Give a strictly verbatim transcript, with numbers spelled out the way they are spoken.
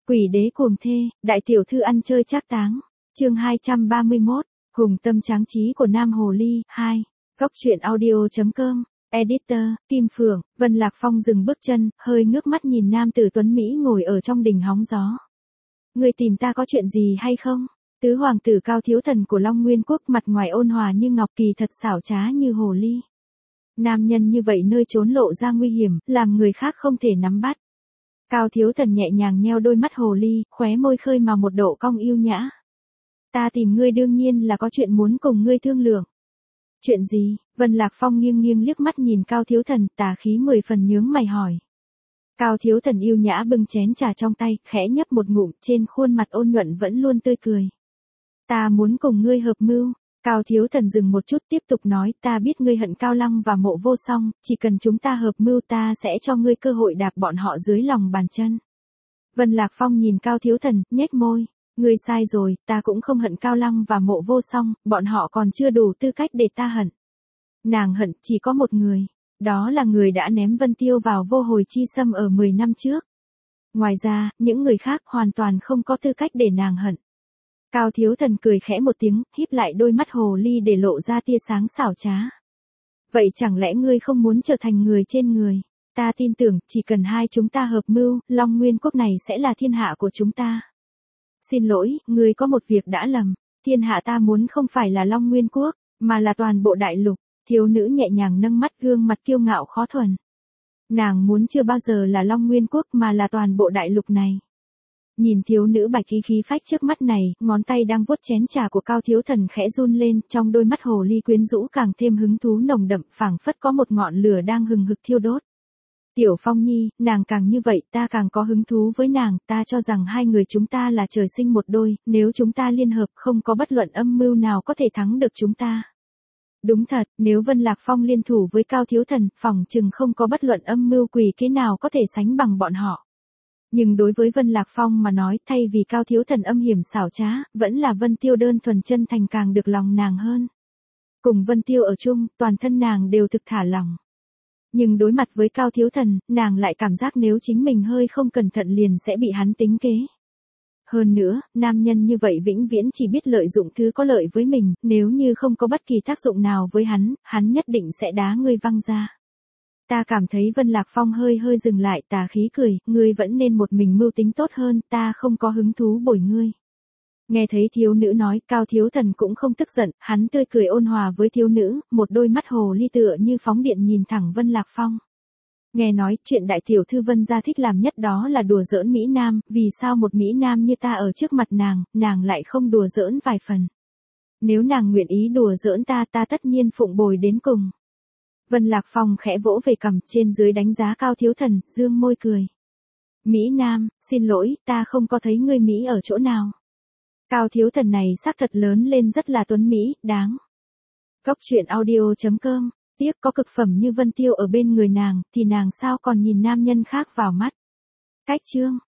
Quỷ đế cuồng thê, đại tiểu thư ăn chơi trác táng. Chương hai trăm ba mươi mốt, hùng tâm tráng trí của Nam Hồ Ly, hai. Góc truyện audio chấm com, Editor, Kim Phượng. Vân Lạc Phong dừng bước chân, hơi ngước mắt nhìn nam tử tuấn Mỹ ngồi ở trong đình hóng gió. Người tìm ta có chuyện gì hay không? Tứ hoàng tử Cao Thiếu Thần của Long Nguyên Quốc mặt ngoài ôn hòa như ngọc, kỳ thật xảo trá như hồ ly. Nam nhân như vậy nơi trốn lộ ra nguy hiểm, làm người khác không thể nắm bắt. Cao Thiếu Thần nhẹ nhàng nheo đôi mắt hồ ly, khóe môi khơi màu một độ cong yêu nhã. Ta tìm ngươi đương nhiên là có chuyện muốn cùng ngươi thương lượng. Chuyện gì? Vân Lạc Phong nghiêng nghiêng liếc mắt nhìn Cao Thiếu Thần, tà khí mười phần nhướng mày hỏi. Cao Thiếu Thần yêu nhã bưng chén trà trong tay, khẽ nhấp một ngụm, trên khuôn mặt ôn nhuận vẫn luôn tươi cười. Ta muốn cùng ngươi hợp mưu. Cao Thiếu Thần dừng một chút tiếp tục nói, ta biết ngươi hận Cao Lăng và Mộ Vô Song, chỉ cần chúng ta hợp mưu ta sẽ cho ngươi cơ hội đạp bọn họ dưới lòng bàn chân. Vân Lạc Phong nhìn Cao Thiếu Thần, nhếch môi, ngươi sai rồi, ta cũng không hận Cao Lăng và Mộ Vô Song, bọn họ còn chưa đủ tư cách để ta hận. Nàng hận chỉ có một người, đó là người đã ném Vân Tiêu vào vô hồi chi xâm ở mười năm trước. Ngoài ra, những người khác hoàn toàn không có tư cách để nàng hận. Cao Thiếu Thần cười khẽ một tiếng, híp lại đôi mắt hồ ly để lộ ra tia sáng xảo trá. Vậy chẳng lẽ ngươi không muốn trở thành người trên người? Ta tin tưởng, chỉ cần hai chúng ta hợp mưu, Long Nguyên Quốc này sẽ là thiên hạ của chúng ta. Xin lỗi, ngươi có một việc đã lầm. Thiên hạ ta muốn không phải là Long Nguyên Quốc, mà là toàn bộ đại lục. Thiếu nữ nhẹ nhàng nâng mắt, gương mặt kiêu ngạo khó thuần. Nàng muốn chưa bao giờ là Long Nguyên Quốc mà là toàn bộ đại lục này. Nhìn thiếu nữ bạch khí khí phách trước mắt này, ngón tay đang vuốt chén trà của Cao Thiếu Thần khẽ run lên, trong đôi mắt hồ ly quyến rũ càng thêm hứng thú nồng đậm, phảng phất có một ngọn lửa đang hừng hực thiêu đốt. Tiểu Phong Nhi, nàng càng như vậy, ta càng có hứng thú với nàng, ta cho rằng hai người chúng ta là trời sinh một đôi, nếu chúng ta liên hợp không có bất luận âm mưu nào có thể thắng được chúng ta. Đúng thật, nếu Vân Lạc Phong liên thủ với Cao Thiếu Thần, phỏng chừng không có bất luận âm mưu quỷ kế nào có thể sánh bằng bọn họ. Nhưng đối với Vân Lạc Phong mà nói, thay vì Cao Thiếu Thần âm hiểm xảo trá, vẫn là Vân Tiêu đơn thuần chân thành càng được lòng nàng hơn. Cùng Vân Tiêu ở chung, toàn thân nàng đều thực thả lòng. Nhưng đối mặt với Cao Thiếu Thần, nàng lại cảm giác nếu chính mình hơi không cẩn thận liền sẽ bị hắn tính kế. Hơn nữa, nam nhân như vậy vĩnh viễn chỉ biết lợi dụng thứ có lợi với mình, nếu như không có bất kỳ tác dụng nào với hắn, hắn nhất định sẽ đá ngươi văng ra. Ta cảm thấy Vân Lạc Phong hơi hơi dừng lại, tà khí cười, ngươi vẫn nên một mình mưu tính tốt hơn, ta không có hứng thú bồi ngươi. Nghe thấy thiếu nữ nói, Cao Thiếu Thần cũng không tức giận, hắn tươi cười ôn hòa với thiếu nữ, một đôi mắt hồ ly tựa như phóng điện nhìn thẳng Vân Lạc Phong. Nghe nói, chuyện đại tiểu thư Vân gia thích làm nhất đó là đùa giỡn Mỹ Nam, vì sao một Mỹ Nam như ta ở trước mặt nàng, nàng lại không đùa giỡn vài phần. Nếu nàng nguyện ý đùa giỡn ta, ta tất nhiên phụng bồi đến cùng. Vân Lạc Phong khẽ vỗ về cằm, trên dưới đánh giá Cao Thiếu Thần, dương môi cười. Mỹ Nam, xin lỗi, ta không có thấy ngươi Mỹ ở chỗ nào. Cao Thiếu Thần này xác thật lớn lên rất là tuấn Mỹ, đáng. Góc truyện audio chấm com, tiếc có cực phẩm như Vân Tiêu ở bên người nàng, thì nàng sao còn nhìn nam nhân khác vào mắt. Cách chương.